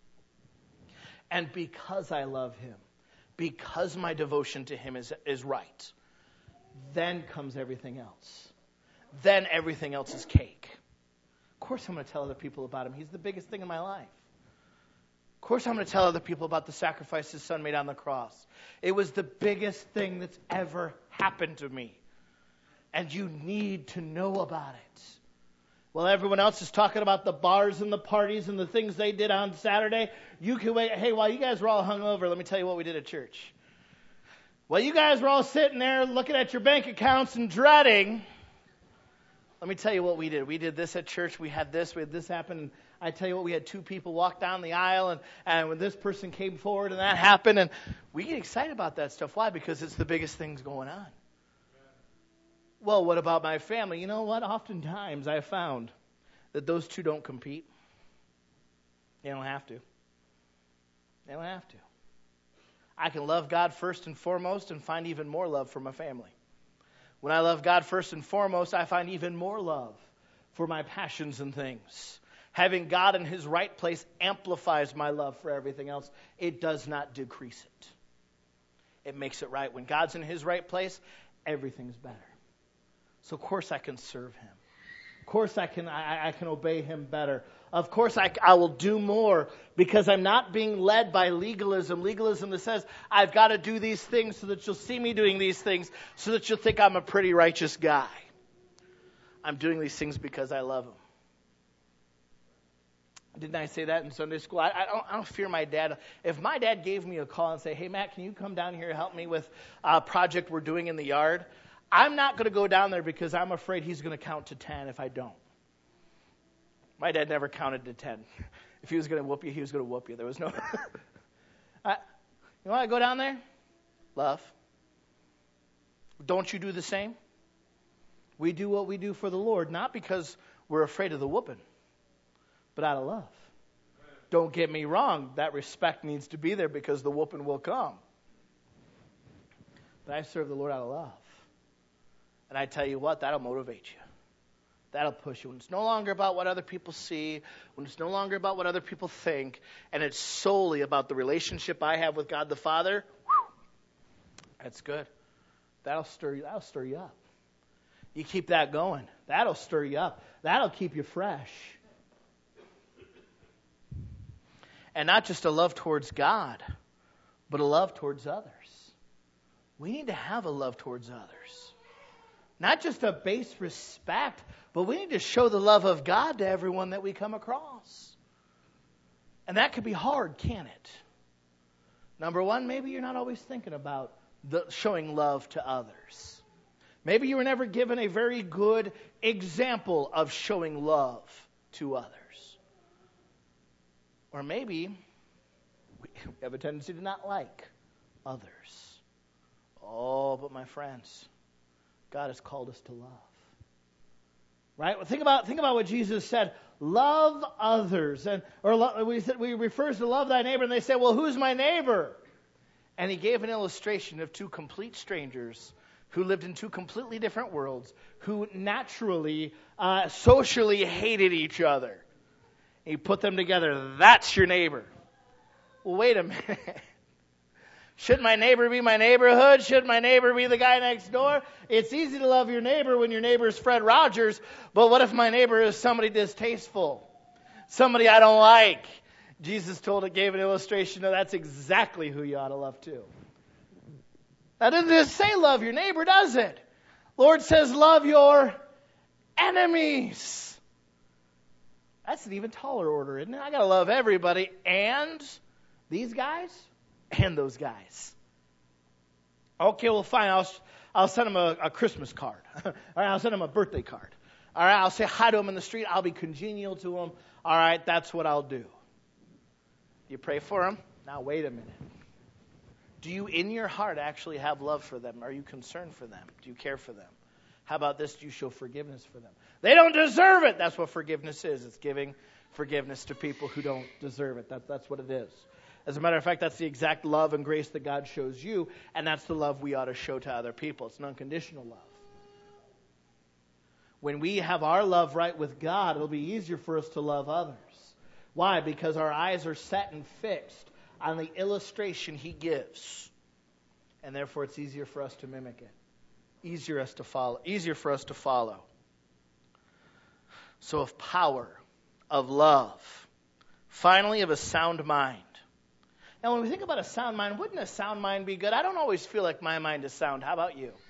And because I love Him, because my devotion to Him is right, then comes everything else. Then everything else is cake. Of course I'm going to tell other people about Him. He's the biggest thing in my life. Of course I'm going to tell other people about the sacrifice His Son made on the cross. It was the biggest thing that's ever happened to me. And you need to know about it. While everyone else is talking about the bars and the parties and the things they did on Saturday, you can wait. Hey, while you guys were all hungover, let me tell you what we did at church. While you guys were all sitting there looking at your bank accounts and dreading, let me tell you what we did. We did this at church. We had this happen. And I tell you what, we had 2 people walk down the aisle, and when this person came forward and that happened, and we get excited about that stuff. Why? Because it's the biggest things going on. Well, what about my family? You know what? Oftentimes I found that those 2 don't compete. They don't have to. They don't have to. I can love God first and foremost and find even more love for my family. When I love God first and foremost, I find even more love for my passions and things. Having God in His right place amplifies my love for everything else. It does not decrease it. It makes it right. When God's in His right place, everything's better. So of course I can serve Him. Of course I can obey him better. Of course I will do more because I'm not being led by legalism. Legalism that says I've got to do these things so that you'll see me doing these things so that you'll think I'm a pretty righteous guy. I'm doing these things because I love him. Didn't I say that in Sunday school? I don't fear my dad. If my dad gave me a call and say, hey, Matt, can you come down here and help me with a project we're doing in the yard? I'm not going to go down there because I'm afraid he's going to count to 10 if I don't. My dad never counted to 10. If he was going to whoop you, he was going to whoop you. There was no... You want to go down there? Love. Don't you do the same? We do what we do for the Lord, not because we're afraid of the whooping, but out of love. Don't get me wrong. That respect needs to be there because the whooping will come. But I serve the Lord out of love. And I tell you what, that'll motivate you. That'll push you. When it's no longer about what other people see, when it's no longer about what other people think, and it's solely about the relationship I have with God the Father, that's good. That'll stir you up. You keep that going. That'll stir you up. That'll keep you fresh. And not just a love towards God, but a love towards others. We need to have a love towards others. Not just a base respect, but we need to show the love of God to everyone that we come across. And that could be hard, can't it? Number one, maybe you're not always thinking about showing love to others. Maybe you were never given a very good example of showing love to others. Or maybe we have a tendency to not like others. Oh, but my friends, God has called us to love. Right? Well, think about what Jesus said. Love others. We refers to love thy neighbor, and they say, well, who's my neighbor? And he gave an illustration of two complete strangers who lived in two completely different worlds, who naturally, socially hated each other. He put them together. That's your neighbor. Well, wait a minute. Should my neighbor be my neighborhood? Should my neighbor be the guy next door? It's easy to love your neighbor when your neighbor is Fred Rogers, but what if my neighbor is somebody distasteful? Somebody I don't like? Jesus gave an illustration of that's exactly who you ought to love too. That doesn't just say love your neighbor, does it? Lord says love your enemies. That's an even taller order, isn't it? I got to love everybody and these guys and those guys. Okay, well, fine. I'll send them a Christmas card. All right, I'll send them a birthday card. All right, I'll say hi to them in the street. I'll be congenial to them. All right, that's what I'll do. You pray for them? Now, wait a minute. Do you, in your heart, actually have love for them? Are you concerned for them? Do you care for them? How about this? Do you show forgiveness for them? They don't deserve it. That's what forgiveness is. It's giving forgiveness to people who don't deserve it. That's what it is. As a matter of fact, that's the exact love and grace that God shows you, and that's the love we ought to show to other people. It's an unconditional love. When we have our love right with God, it'll be easier for us to love others. Why? Because our eyes are set and fixed on the illustration He gives. And therefore it's easier for us to mimic it. Easier for us to follow. So of power, of love, finally of a sound mind. Now when we think about a sound mind, wouldn't a sound mind be good? I don't always feel like my mind is sound. How about you?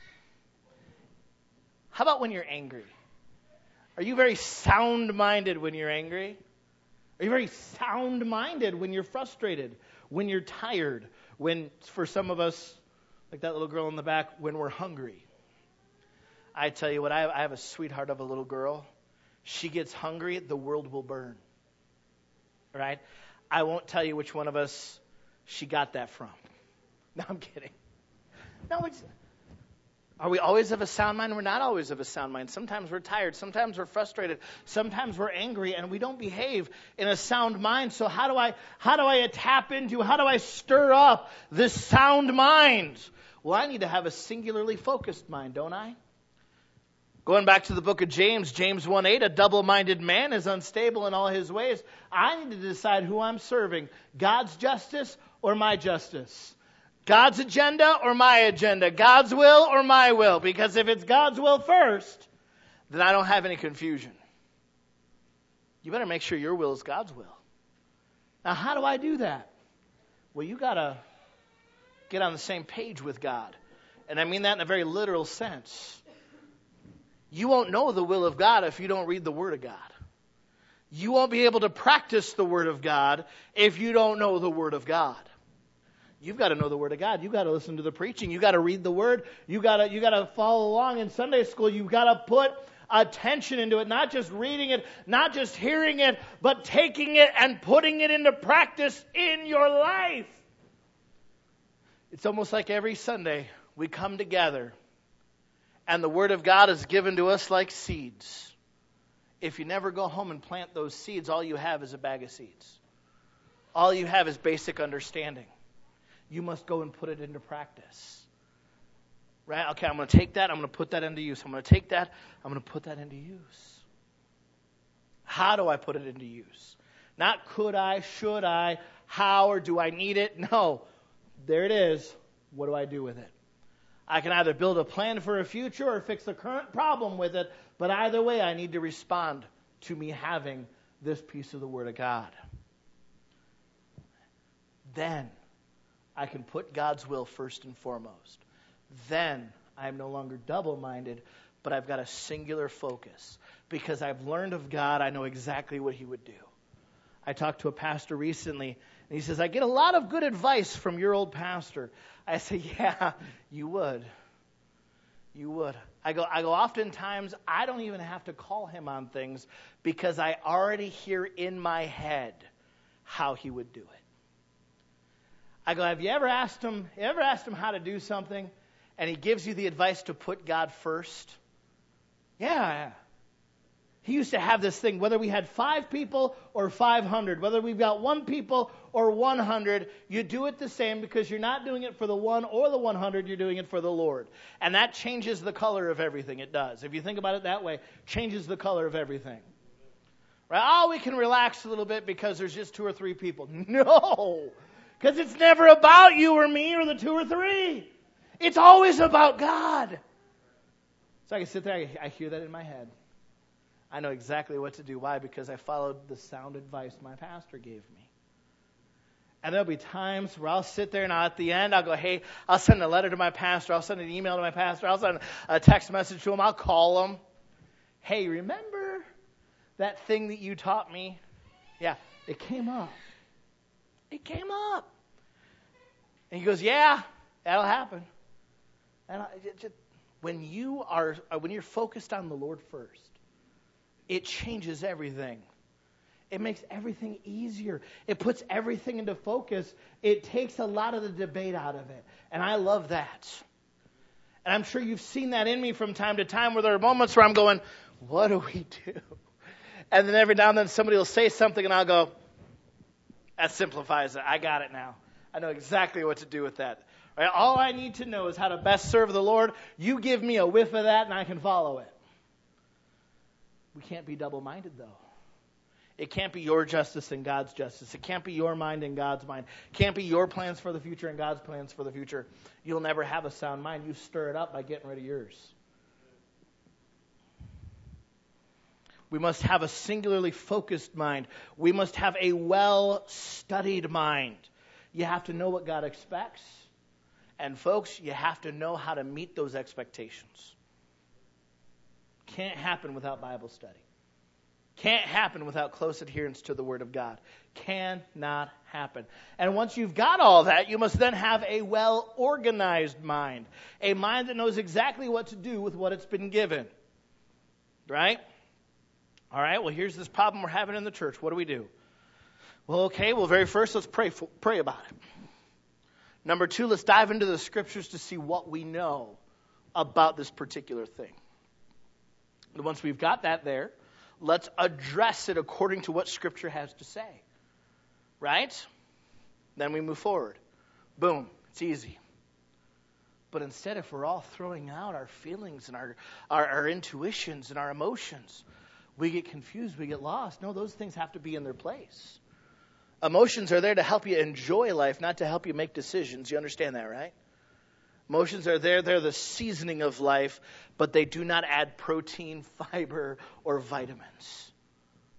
How about when you're angry? Are you very sound-minded when you're angry? Are you very sound-minded when you're frustrated, when you're tired, when, for some of us, like that little girl in the back, when we're hungry? I tell you what, I have a sweetheart of a little girl. She gets hungry, the world will burn. Right? I won't tell you which one of us she got that from. No, I'm kidding. No, are we always of a sound mind? We're not always of a sound mind. Sometimes we're tired. Sometimes we're frustrated. Sometimes we're angry, and we don't behave in a sound mind. So how do I tap into, how do I stir up this sound mind? Well, I need to have a singularly focused mind, don't I? Going back to the book of James, James 1:8, a double-minded man is unstable in all his ways. I need to decide who I'm serving, God's justice or my justice. God's agenda or my agenda? God's will or my will? Because if it's God's will first, then I don't have any confusion. you better make sure your will is God's will. Now, how do I do that? Well, you got to get on the same page with God. And I mean that in a very literal sense. You won't know the will of God if you don't read the Word of God. You won't be able to practice the Word of God if you don't know the Word of God. You've got to know the Word of God. You've got to listen to the preaching. You've got to read the Word. You've got to follow along in Sunday school. You've got to put attention into it, not just reading it, not just hearing it, but taking it and putting it into practice in your life. It's almost like every Sunday we come together and the Word of God is given to us like seeds. If you never go home and plant those seeds, all you have is a bag of seeds. All you have is basic understanding. You must go and put it into practice. Right? Okay, I'm going to take that. I'm going to put that into use. I'm going to take that. I'm going to put that into use. How do I put it into use? Not could I, should I, how, or do I need it? No. There it is. What do I do with it? I can either build a plan for a future or fix the current problem with it, but either way I need to respond to me having this piece of the Word of God. Then I can put God's will first and foremost. Then I'm no longer double-minded, but I've got a singular focus. Because I've learned of God, I know exactly what He would do. I talked to a pastor recently, and he says, I get a lot of good advice from your old pastor. I say, yeah, you would. You would. I go, oftentimes, I don't even have to call him on things because I already hear in my head how he would do it. I go, have you ever asked him how to do something, and he gives you the advice to put God first? Yeah. He used to have this thing, whether we had 5 people or 500, whether we've got 1 people or 100, you do it the same because you're not doing it for the 1 or the 100, you're doing it for the Lord. And that changes the color of everything. It does. If you think about it that way, changes the color of everything. Right? Oh, we can relax a little bit because there's just 2 or 3 people. No, because it's never about you or me or the 2 or 3. It's always about God. So I can sit there, I hear that in my head. I know exactly what to do. Why? Because I followed the sound advice my pastor gave me. And there'll be times where I'll sit there and at the end I'll go, hey, I'll send a letter to my pastor. I'll send an email to my pastor. I'll send a text message to him. I'll call him. Hey, remember that thing that you taught me? Yeah, it came up. It came up. And he goes, yeah, that'll happen. And when you're focused on the Lord first, it changes everything. It makes everything easier. It puts everything into focus. It takes a lot of the debate out of it. And I love that. And I'm sure you've seen that in me from time to time where there are moments where I'm going, what do we do? And then every now and then somebody will say something and I'll go, that simplifies it. I got it now. I know exactly what to do with that. Right? All I need to know is how to best serve the Lord. You give me a whiff of that and I can follow it. We can't be double-minded, though. It can't be your justice and God's justice. It can't be your mind and God's mind. It can't be your plans for the future and God's plans for the future. You'll never have a sound mind. You stir it up by getting rid of yours. We must have a singularly focused mind. We must have a well-studied mind. You have to know what God expects. And folks, you have to know how to meet those expectations. Can't happen without Bible study. Can't happen without close adherence to the Word of God. Cannot happen. And once you've got all that, you must then have a well-organized mind. A mind that knows exactly what to do with what it's been given. Right? All right, well, here's this problem we're having in the church. What do we do? Well, okay, very first, let's pray about it. Number 2, let's dive into the Scriptures to see what we know about this particular thing. And once we've got that there, let's address it according to what Scripture has to say. Right? Then we move forward. Boom. It's easy. But instead, if we're all throwing out our feelings and our intuitions and our emotions, we get confused, we get lost. No, those things have to be in their place. Emotions are there to help you enjoy life, not to help you make decisions. You understand that, right? Emotions are there. They're the seasoning of life, but they do not add protein, fiber, or vitamins.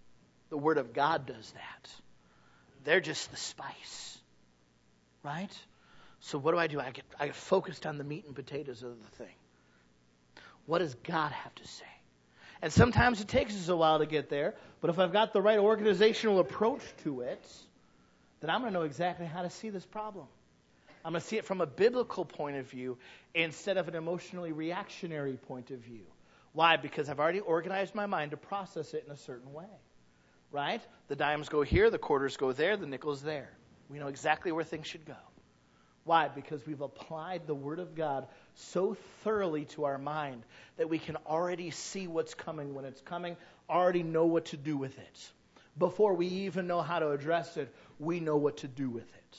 The Word of God does that. They're just the spice. Right? So what do? I get focused on the meat and potatoes of the thing. What does God have to say? And sometimes it takes us a while to get there, but if I've got the right organizational approach to it, then I'm going to know exactly how to see this problem. I'm going to see it from a biblical point of view instead of an emotionally reactionary point of view. Why? Because I've already organized my mind to process it in a certain way. Right? The dimes go here, the quarters go there, the nickels there. We know exactly where things should go. Why? Because we've applied the Word of God so thoroughly to our mind that we can already see what's coming when it's coming, already know what to do with it. Before we even know how to address it, we know what to do with it.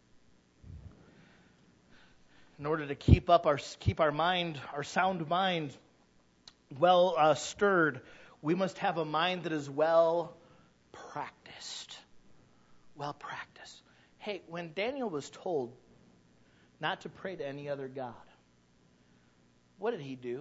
In order to keep our mind, our sound mind, well stirred, we must have a mind that is well practiced. Well practiced. Hey, when Daniel was told not to pray to any other god, what did he do?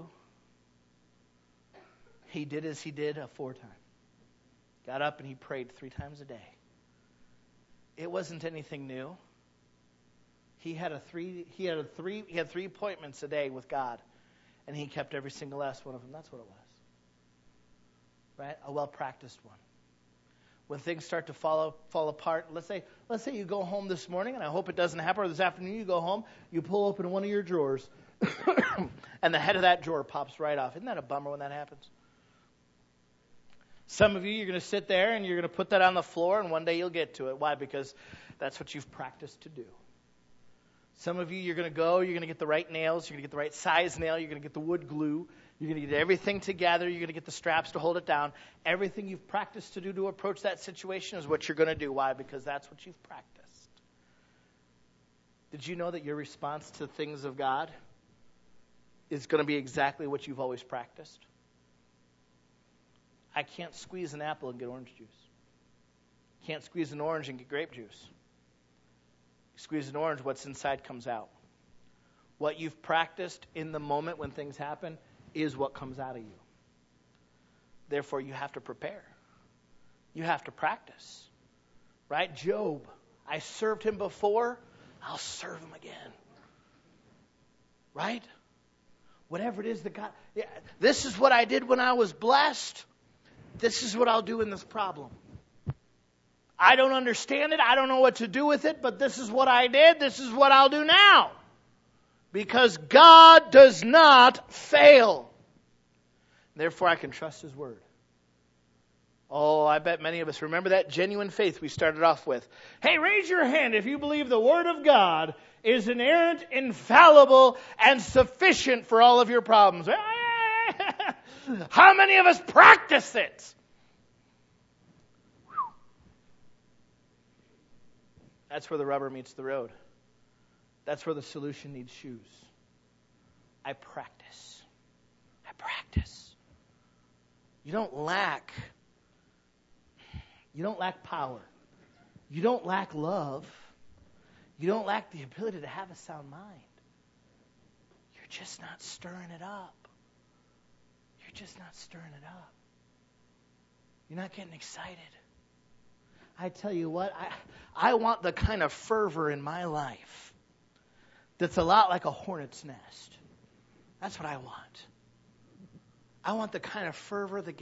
He did as he did aforetime. Got up and he prayed 3 times a day. It wasn't anything new. He had 3 appointments a day with God, and he kept every single last one of them. That's what it was. Right? A well-practiced one. When things start to fall apart, let's say you go home this morning, and I hope it doesn't happen, or this afternoon you go home, you pull open one of your drawers, and the head of that drawer pops right off. Isn't that a bummer when that happens? Some of you, you're going to sit there, and you're going to put that on the floor, and one day you'll get to it. Why? Because that's what you've practiced to do. Some of you, you're going to get the right nails, you're going to get the right size nail, you're going to get the wood glue, you're going to get everything together, you're going to get the straps to hold it down. Everything you've practiced to do to approach that situation is what you're going to do. Why? Because that's what you've practiced. Did you know that your response to things of God is going to be exactly what you've always practiced? I can't squeeze an apple and get orange juice. Can't squeeze an orange and get grape juice. Squeeze an orange, what's inside comes out. What you've practiced in the moment when things happen is what comes out of you. Therefore, you have to prepare. You have to practice. Right? Job, I served him before, I'll serve him again. Right? Whatever it is that God... Yeah, this is what I did when I was blessed. This is what I'll do in this problem. I don't understand it. I don't know what to do with it, but this is what I did. This is what I'll do now. Because God does not fail. Therefore, I can trust His Word. Oh, I bet many of us remember that genuine faith we started off with. Hey, raise your hand if you believe the Word of God is inerrant, infallible, and sufficient for all of your problems. How many of us practice it? That's where the rubber meets the road. That's where the solution needs shoes. I practice. I practice. You don't lack power. You don't lack love. You don't lack the ability to have a sound mind. You're just not stirring it up. You're just not stirring it up. You're not getting excited. I tell you what, I want the kind of fervor in my life that's a lot like a hornet's nest. That's what I want. I want the kind of fervor that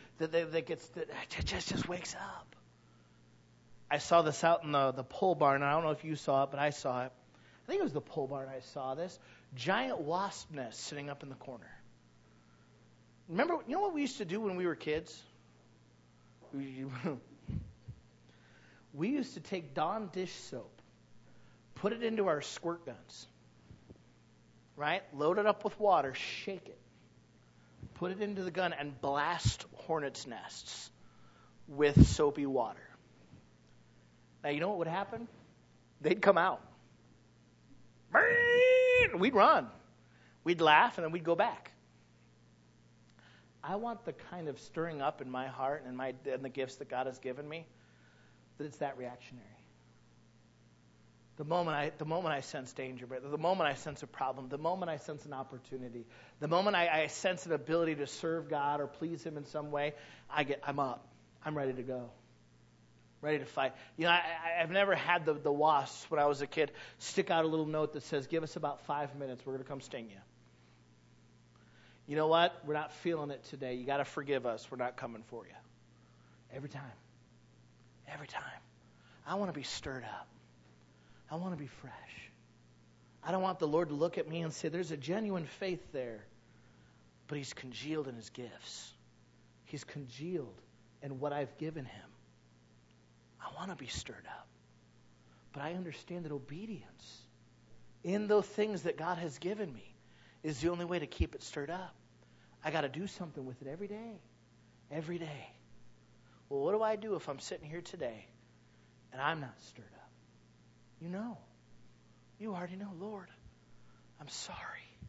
just wakes up. I saw this out in the pole barn. I don't know if you saw it, but I saw it. I think it was the pole barn I saw this. Giant wasp nest sitting up in the corner. Remember, you know what we used to do when we were kids? We used to take Dawn dish soap, put it into our squirt guns, right? Load it up with water, shake it, put it into the gun, and blast hornets' nests with soapy water. Now, you know what would happen? They'd come out. We'd run. We'd laugh, and then we'd go back. I want the kind of stirring up in my heart and the gifts that God has given me, that it's that reactionary. The moment I sense danger, but the moment I sense a problem, the moment I sense an opportunity, the moment I sense an ability to serve God or please Him in some way, I'm up. I'm ready to go. Ready to fight. I've never had the wasps when I was a kid stick out a little note that says, give us about 5 minutes. We're going to come sting you. You know what? We're not feeling it today. You got to forgive us. We're not coming for you. Every time. Every time. I want to be stirred up. I want to be fresh. I don't want the Lord to look at me and say, there's a genuine faith there. But he's congealed in his gifts. He's congealed in what I've given him. I want to be stirred up. But I understand that obedience in those things that God has given me is the only way to keep it stirred up. I got to do something with it every day. Every day. Well, what do I do if I'm sitting here today and I'm not stirred up? You know. You already know, Lord, I'm sorry.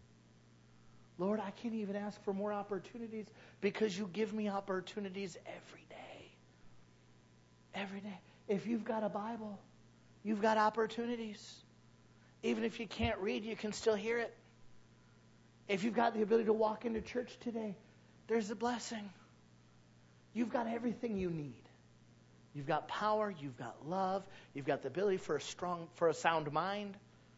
Lord, I can't even ask for more opportunities because you give me opportunities every day. Every day. If you've got a Bible, you've got opportunities. Even if you can't read, you can still hear it. If you've got the ability to walk into church today, there's a blessing. You've got everything you need. You've got power, you've got love, you've got the ability for a sound mind.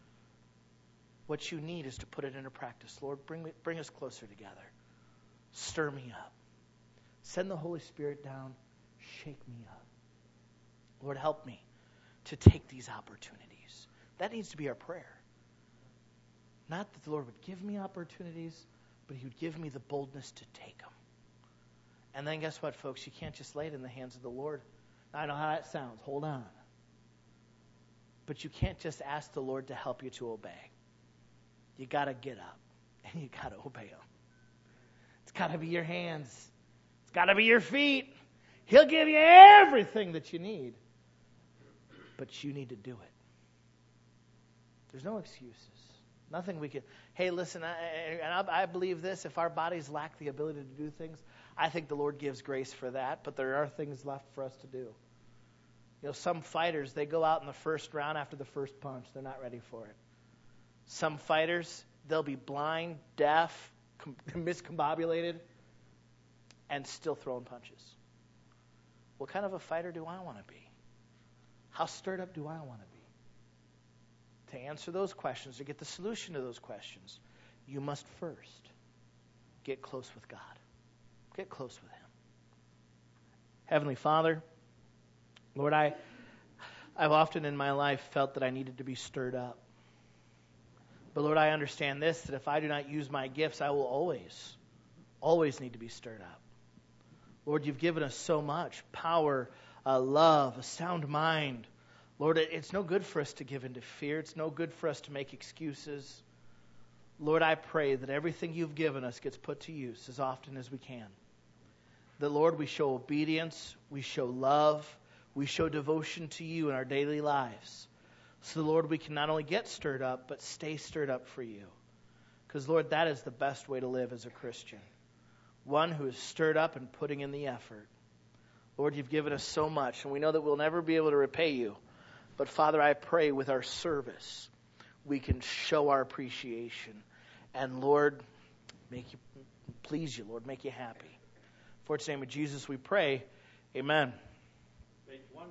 What you need is to put it into practice. Lord, bring us closer together. Stir me up. Send the Holy Spirit down. Shake me up. Lord, help me to take these opportunities. That needs to be our prayer. Not that the Lord would give me opportunities, but he would give me the boldness to take them. And then guess what, folks? You can't just lay it in the hands of the Lord. Now, I know how that sounds. Hold on. But you can't just ask the Lord to help you to obey. You got to get up and you got to obey him. It's got to be your hands. It's got to be your feet. He'll give you everything that you need. But you need to do it. There's no excuses. Nothing we can. Hey, listen, I believe this. If our bodies lack the ability to do things, I think the Lord gives grace for that. But there are things left for us to do. You know, some fighters, they go out in the first round after the first punch. They're not ready for it. Some fighters, they'll be blind, deaf, miscombobulated, and still throwing punches. What kind of a fighter do I want to be? How stirred up do I want to be? To answer those questions, to get the solution to those questions, you must first get close with God. Get close with him. Heavenly Father, Lord, I've often in my life felt that I needed to be stirred up. But Lord, I understand this, that if I do not use my gifts, I will always need to be stirred up. Lord, you've given us so much power, love, a sound mind. Lord, it's no good for us to give into fear. It's no good for us to make excuses. Lord, I pray that everything you've given us gets put to use as often as we can. That, Lord, we show obedience, we show love, we show devotion to you in our daily lives. So, Lord, we can not only get stirred up, but stay stirred up for you. Because, Lord, that is the best way to live as a Christian. One who is stirred up and putting in the effort. Lord, you've given us so much, and we know that we'll never be able to repay you. But, Father, I pray with our service, we can show our appreciation. And, Lord, please you, Lord, make you happy. For it's the name of Jesus we pray. Amen.